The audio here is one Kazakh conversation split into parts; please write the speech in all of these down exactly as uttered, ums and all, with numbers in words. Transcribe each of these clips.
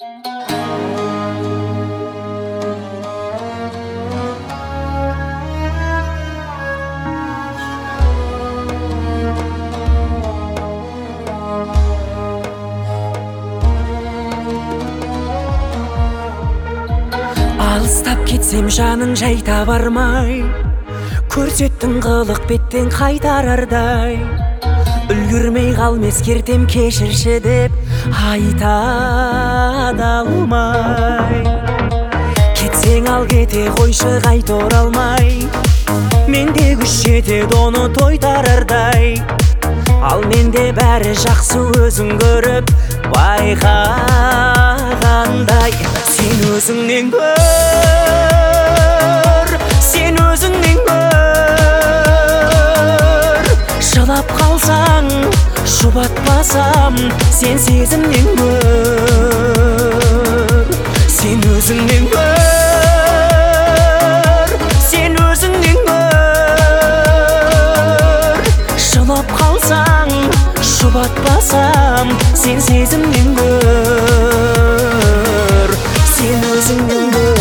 Алыстап кетсем жаның жайта бармай, көрсеттің қылық беттен қайтарардай. Үлгірмей қалм ескертем кешірші деп айта да алмай. Кетсең ал кете қойшы қайта оралмай, менде күш жетеді оны тойтарардай. Ал менде бәрі жақсы өзің көріп байқағандай. Сен өзіңнен көр, сен өзіңнен көр. Жылап қалсаң жұбатпасам, сен сезімнен көр. Сен өзіңнен көр, сен өзіңнен көр. Жылап қалсаң жұбатпасам, сен сезімнен көр. Сен өзіңнен көр.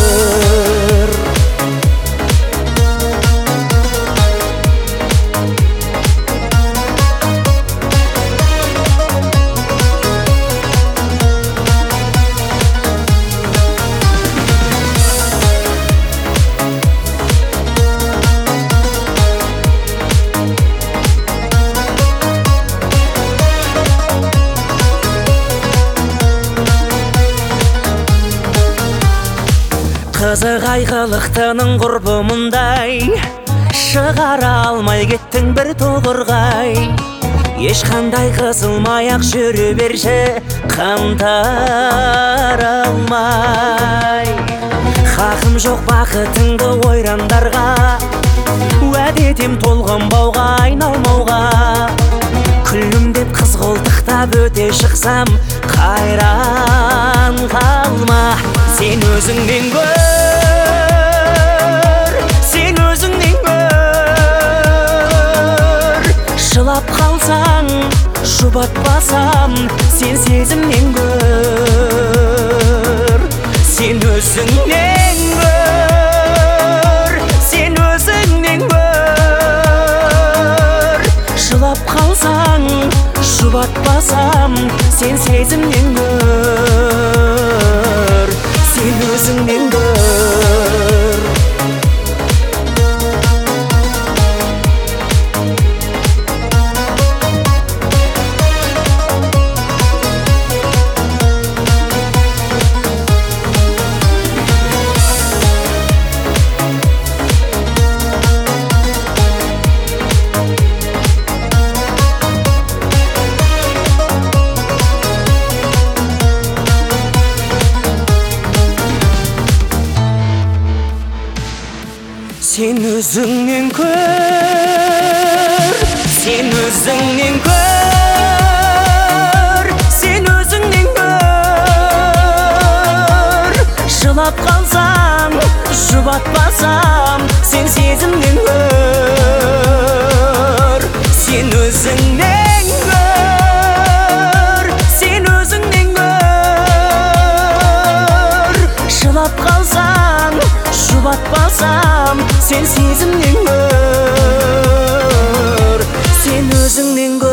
Қызық айғылықтының құрбымындай, шығара алмай кеттің бір тоғырғай. Ешқандай қысылмай-ақ жүре берші, қымтар алмай. Хақым жоқ бақытыңды ойрандарға, уәдетем толғанбауға, айналмауға. Күлімдеп қыз қолтықтап өте шықсам, қайран қалма. Сен өзіңнен көр, сен өзіңнен көр. Жылап қалсаң жұбатпасам, сен сезімнен көр. Сен өзіңнен көр, сен өзіңнен көр. Жылап қалсаң жұбатпасам, сен сезімнен көр. Сен өзіңнен көр. Сен өзіңнен көр, сен өзіңнен көр. Сен өзіңнен көр. Жылап қалсам, жұбатпасам, сен сезімнен көр. Сен өзіңнен көр, сен өзіңнен көр. Жылап қалсам, жұбатпасам, сен сезімнен көр. Сен өзіңнен көр.